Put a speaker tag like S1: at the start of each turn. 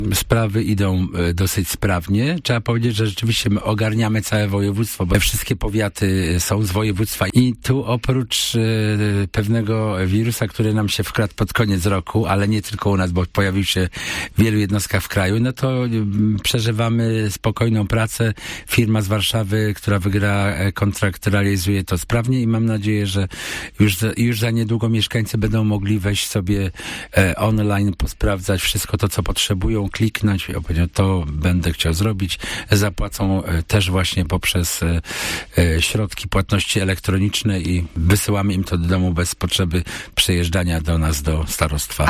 S1: Sprawy idą dosyć sprawnie. Trzeba powiedzieć, że rzeczywiście my ogarniamy całe województwo, bo wszystkie powiaty są z województwa i tu oprócz pewnego wirusa, który nam się wkradł pod koniec roku, ale nie tylko u nas, bo pojawił się w wielu jednostkach w kraju, no to przeżywamy spokojną pracę. Firma z Warszawy, która wygra kontrakt, realizuje to sprawnie i mam nadzieję, że już za niedługo mieszkańcy będą mogli wejść sobie online, posprawdzać wszystko to, co potrzebują, kliknąć, to będę chciał zrobić. Zapłacą też właśnie poprzez środki płatności elektroniczne i wysyłamy im to do domu bez potrzeby przejeżdżania do nas, do starostwa.